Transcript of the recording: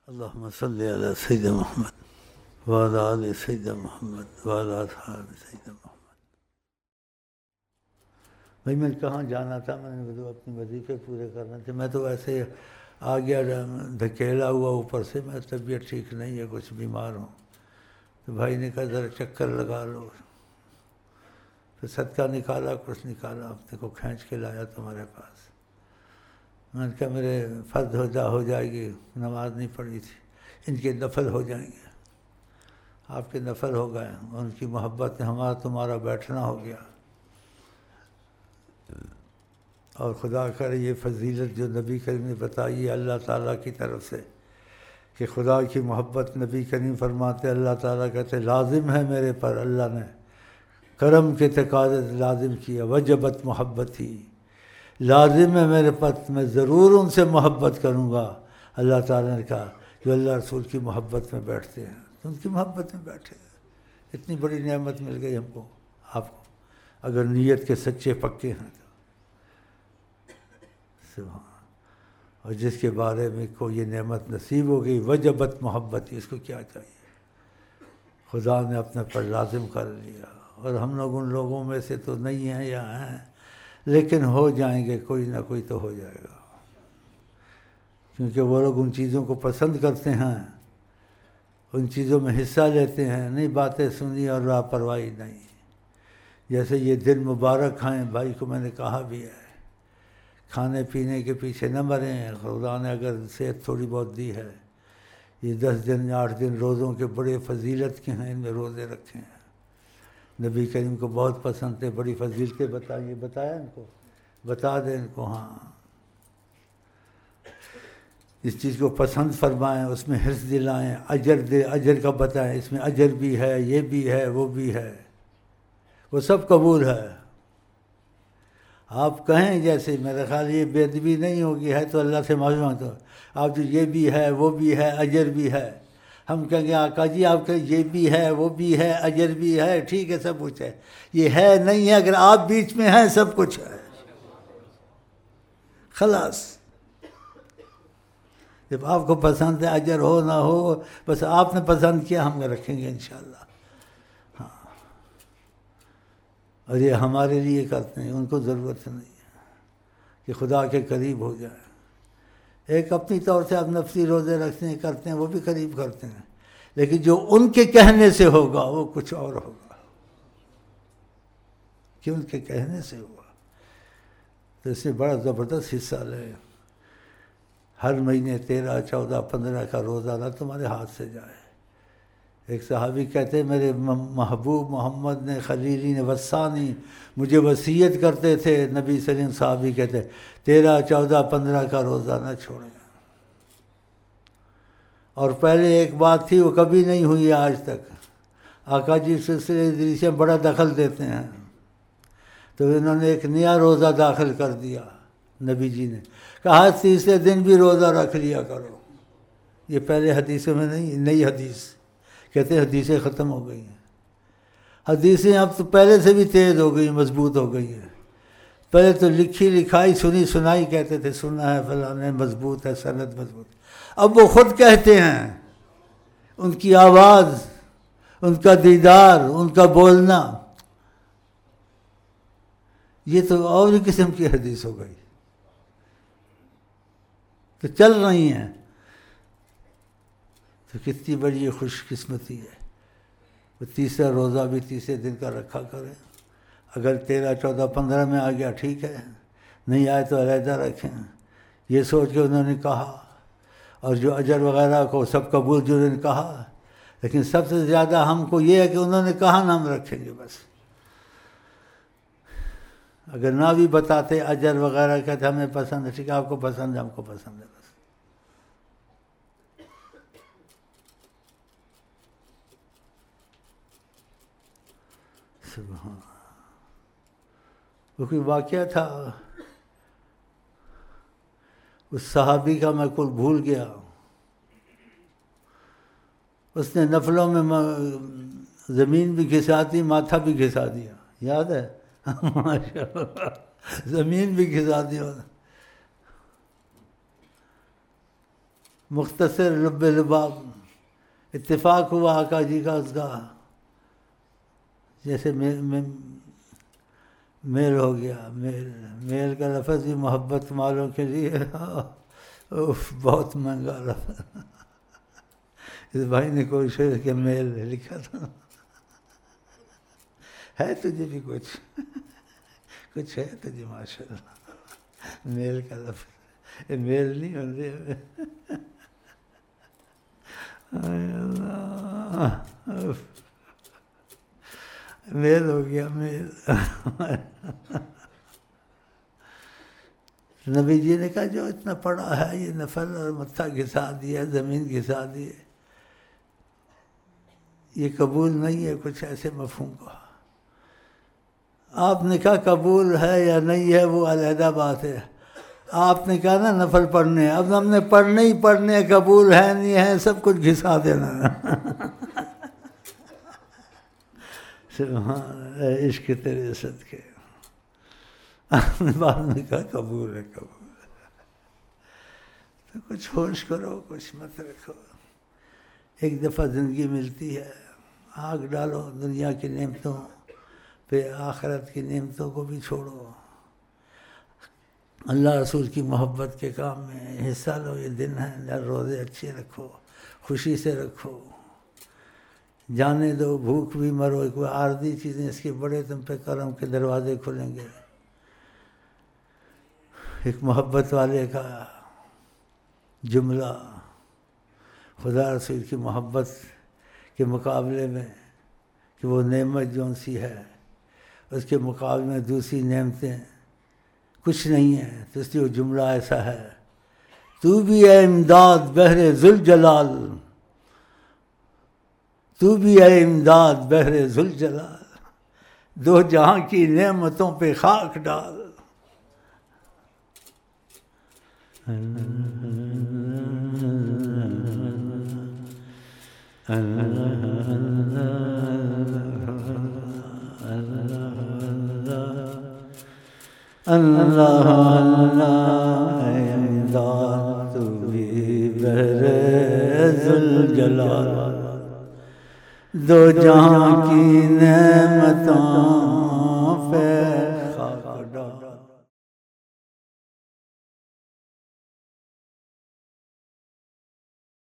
اللهم صل على سيدنا محمد وعلى آل سيدنا محمد وعلى أصحاب سيدنا محمد۔ بھائی میں کہاں جانا تھا، میں نے اپنے وظیفے پورے کرنے تھے، میں تو ایسے آ گیا دھکیلا ہوا اوپر سے، میں طبیعت ٹھیک نہیں ہے، کچھ بیمار ہوں، تو بھائی نے کہا ذرا چکر لگا لو، پھر صدقہ نکالا، کچھ نکالا، اپنے کو کھینچ کے لایا تمہارے پاس۔ میں نے کہا میرے فرض ہو جائے گی، نماز نہیں پڑھی تھی، ان کے نفل ہو جائیں گے۔ آپ کے نفل ہو گئے، ان کی محبت میں ہمارا تمہارا بیٹھنا ہو گیا، اور خدا کرے یہ فضیلت جو نبی کریم نے بتائی ہے اللہ تعالیٰ کی طرف سے، کہ خدا کی محبت نبی کریم فرماتے اللہ تعالیٰ کہتے لازم ہے میرے پر، اللہ نے کرم کے تقاضے لازم کیا، وجبت محبتی، لازم ہے میرے پاس، میں ضرور ان سے محبت کروں گا۔ اللہ تعالیٰ نے کہا جو اللہ رسول کی محبت میں بیٹھتے ہیں، تو ان کی محبت میں بیٹھے ہیں۔ اتنی بڑی نعمت مل گئی ہم کو، آپ کو، اگر نیت کے سچے پکے ہیں تو سبحان۔ اور جس کے بارے میں کو یہ نعمت نصیب ہو گئی وجبت محبت، اس کو کیا چاہیے؟ خدا نے اپنے پر لازم کر لیا، اور ہم لوگ ان لوگوں میں سے تو نہیں ہیں یا ہیں، لیکن ہو جائیں گے، کوئی نہ کوئی تو ہو جائے گا، کیونکہ وہ لوگ ان چیزوں کو پسند کرتے ہیں، ان چیزوں میں حصہ لیتے ہیں، نہیں باتیں سنی اور لاپرواہی نہیں۔ جیسے یہ دن مبارک ہیں، بھائی کو میں نے کہا بھی ہے، کھانے پینے کے پیچھے نہ مریں، خدا نے اگر صحت تھوڑی بہت دی ہے، یہ 10 دن 8 دن روزوں کے بڑے فضیلت کے ہیں، ان میں روزے رکھے ہیں، نبی کریم کو بہت پسند تھے، بڑی فضیلتیں بتائیے، بتایا ان کو، بتا دیں ان کو، ہاں اس چیز کو پسند فرمائیں، اس میں حرص دلائیں، اجر کا بتائیں، اس میں اجر بھی ہے، یہ بھی ہے، وہ بھی ہے، وہ سب قبول ہے۔ آپ کہیں جیسے میرا خیال یہ بے ادبی نہیں ہوگی، ہے تو اللہ سے معافی مانگتا ہوں، آپ جو یہ بھی ہے، وہ بھی ہے، اجر بھی ہے، ہم کہیں گے آقا جی آپ کہ یہ بھی ہے، وہ بھی ہے، اجر بھی ہے، ٹھیک ہے سب کچھ ہے، یہ ہے نہیں ہے، اگر آپ بیچ میں ہیں سب کچھ ہے، خلاص۔ جب آپ کو پسند ہے، اجر ہو نہ ہو، بس آپ نے پسند کیا، ہم رکھیں گے انشاءاللہ۔ ہاں، اور یہ ہمارے لیے کرتے ہیں، ان کو ضرورت نہیں ہے کہ خدا کے قریب ہو جائے۔ ایک اپنی طور سے آپ نفسی روزے رکھتے ہیں، کرتے ہیں، وہ بھی قریب کرتے ہیں، لیکن جو ان کے کہنے سے ہوگا وہ کچھ اور ہوگا، کہ ان کے کہنے سے ہوگا۔ تو اس میں بڑا زبردست حصہ لے، ہر مہینے 13 14 15 کا روزہ نہ تمہارے ہاتھ سے جائے۔ ایک صحابی کہتے میرے محبوب محمد نے، خلیلی نے، وصانی، مجھے وصیت کرتے تھے، نبی صلی اللہ علیہ وسلم صحابی کہتے 13 14 15 کا روزہ نہ چھوڑیں۔ اور پہلے ایک بات تھی وہ کبھی نہیں ہوئی آج تک، آقا جی سلسلے ادریسیہ بڑا دخل دیتے ہیں، تو انہوں نے ایک نیا روزہ داخل کر دیا، نبی جی نے کہا 30 دن بھی روزہ رکھ لیا کرو۔ یہ پہلے حدیثوں میں نہیں، نئی حدیث، کہتے حدیثیں ختم ہو گئی ہیں، حدیثیں اب تو پہلے سے بھی تیز ہو گئی، مضبوط ہو گئی ہیں۔ پہلے تو لکھی لکھائی سنی سنائی کہتے تھے، سنا ہے فلاں نے، مضبوط ہے، سند مضبوط، اب وہ خود کہتے ہیں، ان کی آواز، ان کا دیدار، ان کا بولنا، یہ تو اور ہی قسم کی حدیث ہو گئی، تو چل رہی ہیں۔ تو کتنی بڑی یہ خوش قسمتی ہے، وہ 30 روزہ بھی 30 دن کا رکھا کریں، اگر 13 14 15 میں آ گیا ٹھیک ہے، نہیں آئے تو علیحدہ رکھیں، یہ سوچ کے انہوں نے کہا۔ اور جو اجر وغیرہ کو سب قبول جو انہوں نے کہا، لیکن سب سے زیادہ ہم کو یہ ہے کہ انہوں نے کہا نہ ہم رکھیں گے بس، اگر نہ بھی بتاتے اجر وغیرہ کہتے ہمیں پسند ہے، ٹھیک ہے آپ کو پسند ہے، ہم کو پسند ہے بس۔ سبحان، وہ کوئی واقعہ تھا اس صحابی کا، میں کل بھول گیا، اس نے نفلوں میں زمین بھی گھسا دی، ماتھا بھی گھسا دیا، یاد ہے؟ ماشاء اللہ، زمین بھی گھسا دیا، مختصر لب لباب اتفاق ہوا آقا جی کا اس کا، جیسے میل ہو گیا. میل کا لفظ بھی محبت والوں کے لیے بہت مہنگا لفظ. اس بھائی نے کوشش کہ میل لکھا تھا. ہے تجھے بھی کچھ ہے تجھے ماشاء اللہ. میل کا لفظ میل نہیں ہوتے. میل ہو گیا میل. نبی جی نے کہا جو اتنا پڑا ہے یہ نفل اور متھا گھسا دیا زمین گھسا دیے، یہ قبول نہیں ہے. کچھ ایسے مفہوم کا. آپ نے کہا قبول ہے یا نہیں ہے وہ علیحدہ بات ہے. آپ نے کہا نا نفل پڑھنے، اب ہم نے پڑھنے ہی پڑھنے، قبول ہے نہیں ہے سب کچھ گھسا دینا. سبحان عشق تیرے صدقے. آپ نے بعد میں کہا قبول ہے قبول ہے. تو کچھ ہوش کرو، کچھ مت رکھو. ایک دفعہ زندگی ملتی ہے، آگ ڈالو دنیا کی نعمتوں پہ، آخرت کی نعمتوں کو بھی چھوڑو. اللہ رسول کی محبت کے کام میں حصہ لو. یہ دن ہے، روزے اچھے رکھو، خوشی سے رکھو. جانے دو، بھوک بھی مرو. کوئی عارضی چیزیں اس کے بڑے تم پہ کرم کے دروازے کھلیں گے. ایک محبت والے کا جملہ خدا رسول کی محبت کے مقابلے میں کہ وہ نعمت جون سی ہے اس کے مقابلے میں دوسری نعمتیں کچھ نہیں ہیں. تو اس لیے وہ جملہ ایسا ہے، تو بھی اے امداد بحر ذوالجلال، تو بھی اے امداد بحر ذوالجلال، دو جہاں کی نعمتوں پہ خاک ڈال. اللہ امداد تو بھی بحر ذوالجلال، دو جہاں کی نعمتوں